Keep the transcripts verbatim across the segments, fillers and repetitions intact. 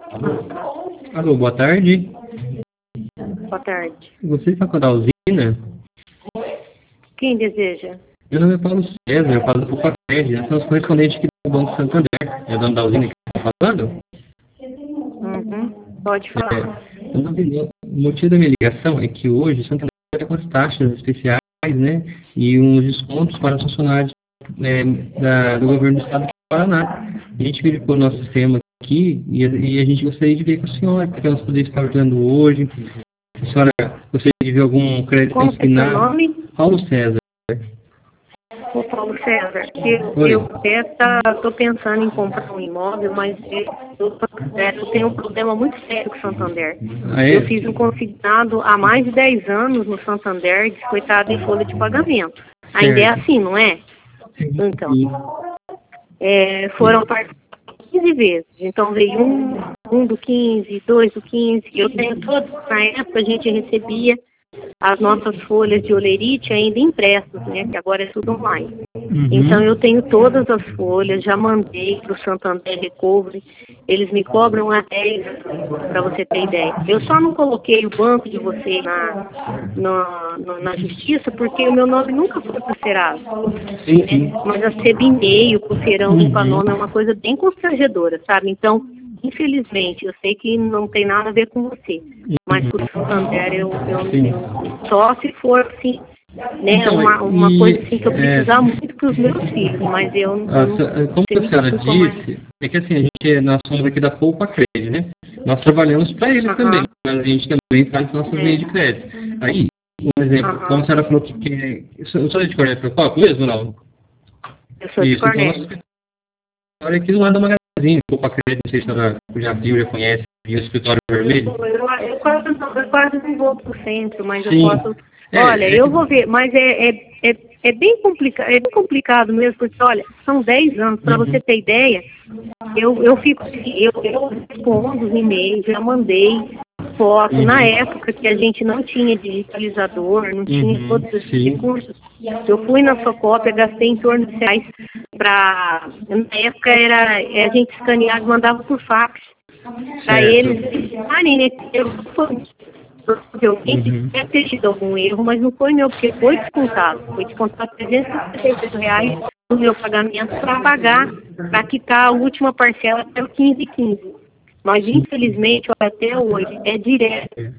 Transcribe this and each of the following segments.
Alô, boa tarde. Boa tarde. Você está com a da usina? Quem deseja? Meu nome é Paulo César, eu falo do Copacred. Nós somos correspondentes aqui do Banco Santander. É o dono da usina que está falando? Uhum. Pode falar. É, eu não vi- o motivo da minha ligação é que hoje o Santander está com as taxas especiais, né? E uns descontos para os funcionários é, da- do governo do estado do Paraná. A gente verificou o nosso sistema aqui e, a e a gente gostaria de ver com a senhora, porque nós podemos estar ajudando hoje. A senhora gostaria de ver algum crédito Como é seu consignado? nome? Paulo César. O Paulo César. Eu, Oi. eu até estou pensando em comprar um imóvel, mas eu, é, eu tenho um problema muito sério com o Santander. Ah, é? Eu fiz um consignado há mais de dez anos no Santander, descoitado em folha de pagamento. Ainda é Certo. assim, não é? Então, é, foram parcelados quinze vezes. Então veio um, um do quinze, dois do quinze. Eu tenho todos. Na época a gente recebia as nossas folhas de olerite ainda impressas, né? Que agora é tudo online. Uhum. Então eu tenho todas as folhas, já mandei para o Santander Recovery. Eles me cobram até, para você ter ideia. Eu só não coloquei o banco de vocês na, na, na, na justiça porque o meu nome nunca foi parcerado. Sim, sim. Mas receber e-mail, pulseirão, Uhum. limpa-nome é uma coisa bem constrangedora, sabe? Então, infelizmente, eu sei que não tem nada a ver com você, mas por Santander eu, eu, Sim. eu só se for assim, né, Então, uma, uma e, coisa assim que eu é, precisar muito para os meus filhos, mas eu, eu a não se- como você a me senhora desculpa, mas disse, é que assim, a gente, nós somos aqui da Poupa Cred, né? Nós trabalhamos para eles também, aham, mas a gente também faz nossas é, linhas de crédito. Aí, um exemplo, como a aham, senhora falou que, que eu sou de Correia Procópio mesmo, não? eu sou de Isso, então nosso Cornélio. escritório aqui do lado da Magazine, Poupa Cred, não sei se a senhora já viu, já conhece, viu o escritório vermelho. Eu, eu, eu, quase, não- eu quase não vou para o centro, mas eu Sim. posso. Olha, É, é eu que... vou ver, mas é, é, é, é bem complicado, é bem complicado mesmo, porque olha, são dez anos, para você Uhum. ter ideia, eu, eu fico assim, eu, eu respondo os e-mails, já mandei foto, na Uhum. época que a gente não tinha digitalizador, não tinha Uhum. todos esses Sim. recursos, eu fui na sua cópia, gastei em torno de reais para, na época era, a gente escaneava e mandava por fax para Certo. eles, ah, né, eu provavelmente Uhum. deve ter tido algum erro, mas não foi meu, porque foi descontado. Foi descontado trezentos e sessenta e oito reais do meu pagamento para pagar, para quitar a última parcela até o quinze e quinze. Mas, infelizmente, olha, até hoje, é direto.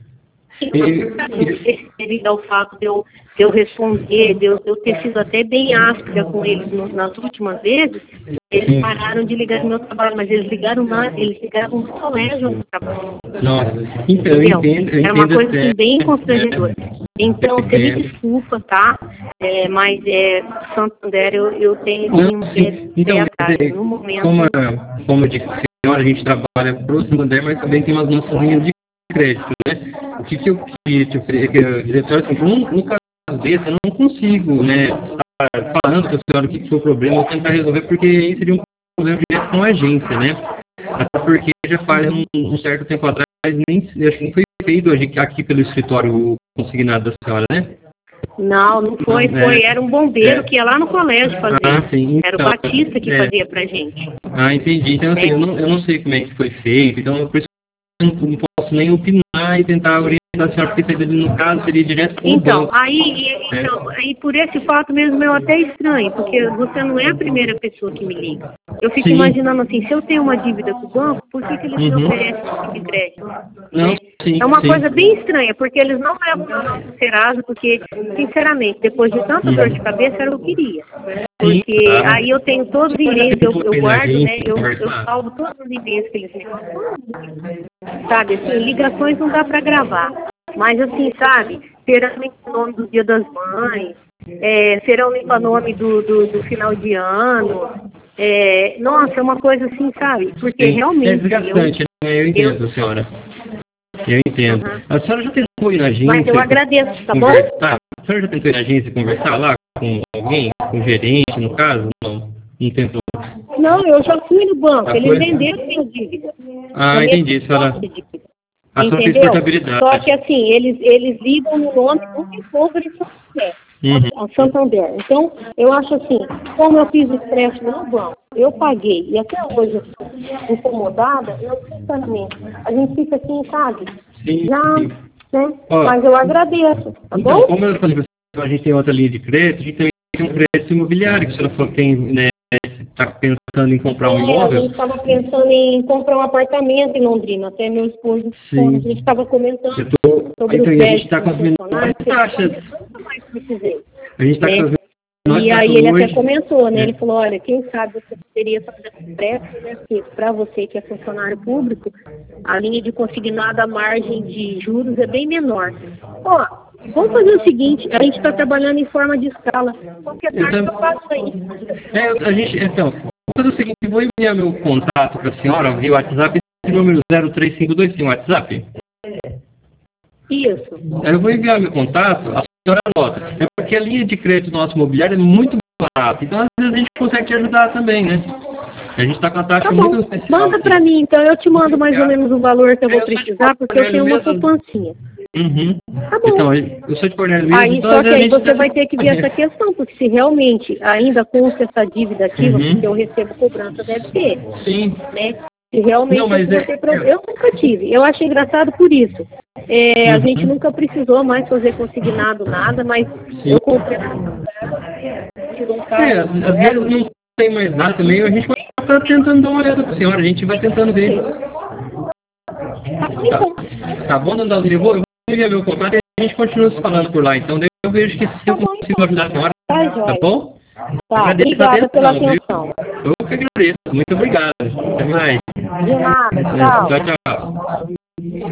Devido ao fato de eu, de eu responder, de eu, de eu ter sido até bem áspera com eles no, nas últimas vezes, eles pararam de ligar no meu trabalho, mas eles ligaram na, eles ligaram no colégio no trabalho. Nossa, então eu Entendeu? entendo, eu Era uma entendo coisa até. assim bem constrangedora. É, Então, eu você me entendo. desculpa, tá? É, mas é, Santander eu, eu tenho assim, Não, um pé, sim. pé Então, atrás. é, No momento, como, como eu disse, senhora, a gente trabalha para o Santander, mas também tem umas nossas linhas de crédito, né? O que, que eu queria te oferecer, diretor, assim, num, num caso desse, eu não consigo, né, estar falando para a senhora o que, que foi o problema, ou tentar resolver, porque aí seria um problema direto com a agência, né? Até porque já faz um, um certo tempo atrás, nem, acho que nem foi feito aqui, aqui pelo escritório consignado da senhora, né? não, não foi, Não, foi. é, Era um bombeiro é. que ia lá no colégio fazer. Ah, sim, Era o então, Batista que é. fazia pra gente. Ah, entendi. Então, assim, É. eu não, eu não sei como é que foi feito, então por isso que eu não, não posso nem opinar e tentar orientar a senhora, porque seria, no caso seria direto com o Então, banco. aí, então, aí por esse fato mesmo eu até estranho, porque você não é a primeira pessoa que me liga. Eu fico Sim. imaginando assim, se eu tenho uma dívida com o banco, por que, que eles me Uhum. oferecem esse tipo de crédito? Não, Né? sim, É uma sim. coisa bem estranha, porque eles não levam meu nome pro Serasa, porque, sinceramente, depois de tanta dor de Uhum. cabeça, era o que eu queria. Sim, Porque claro. aí eu tenho todos os Você já e-mails, eu, tentou eu ir na guardo, né? agência Eu, eu conversar? salvo todos os e-mails que eles me mandam. Sabe, assim, ligações não dá para gravar. Mas assim, sabe, serão limpa-nome do Dia das Mães, é, serão limpa-nome do, do, do final de ano. É, nossa, é uma coisa assim, sabe? Porque Sim. É realmente eu. desgastante, né? Eu eu entendo, senhora. Eu entendo. uhum. A senhora já tentou ir na Mas eu agência agradeço, tá bom? conversar? A senhora já tentou ir na agência conversar lá com alguém? Com o gerente, no caso? Não. Não tentou. Não, eu já fui no banco, A eles coisa... venderam minha dívida. Ah, Na mesma entendi. A senhora, posse de dívida. a senhora fez Entendeu? portabilidade. Só que assim, eles, eles ligam no nome do recovery Santander. Uhum. a Santander. Então, eu acho assim, como eu fiz o empréstimo no banco, eu paguei, e até hoje eu estou incomodada, eu, sinceramente, a gente fica assim, sabe? Sim, Já, sim. né? Ó, Mas eu agradeço, tá então, bom? como eu falei pra você, a gente tem outra linha de crédito, a gente também tem um crédito imobiliário, que se ela for tem, né, está pensando em comprar um É, a imóvel. gente estava pensando em comprar um apartamento em Londrina, até meu esposo, Sim. a gente estava comentando Eu tô, sobre então, o e a gente crédito está com as menores funcionário, que taxas. eu nunca mais precisei, A gente está né? com as menores E aí taxas ele até hoje. comentou, né? É. Ele falou, olha, quem sabe você poderia fazer um empréstimo, né? Porque para você que é funcionário público, a linha de consignado, a margem de juros é bem menor. Ó, vamos fazer o seguinte, a gente está trabalhando em forma de escala. Qualquer Eu tarde tam- eu faço aí. É, a gente, então, vou fazer o seguinte, eu vou enviar meu contato para a senhora via WhatsApp, esse número zero três cinco dois tem WhatsApp. Isso. Aí eu vou enviar meu contato, a senhora anota. É porque a linha de crédito do nosso imobiliário é muito barata, então às vezes a gente consegue te ajudar também, né? A gente está com a taxa Tá muito bom, especial. manda para mim, então eu te mando mais ou menos o valor que eu vou precisar, porque eu tenho uma mesmo. poupancinha. Uhum. Tá bom. Então, eu sou de Cornélio mesmo, Aí, então só às que vezes a aí gente você tá- vai ter que ver essa questão, porque se realmente ainda consta essa dívida ativa, Uhum. porque eu recebo cobrança, deve ter, Sim. né? Se realmente Não, mas eu vou é- ter problema. Eu nunca tive, eu acho engraçado por isso. É, a Uhum. gente nunca precisou mais fazer consignado nada, mas Sim. eu comprei tirou um carro É, às às vezes não tem mais nada também, a gente vai estar tentando dar uma olhada para a senhora, a gente vai tentando ver. Tá, tá bom, dona Dalzinha? Eu vou, eu vou enviar meu contato e a gente continua se falando por lá. Então daí eu vejo que se eu consigo ajudar a senhora, Tá, tá joia. bom? Tá, Agradeço a obrigada pela atenção, viu? atenção. Eu que agradeço. Muito obrigado. Até mais. De nada, É, tchau. tchau, tchau.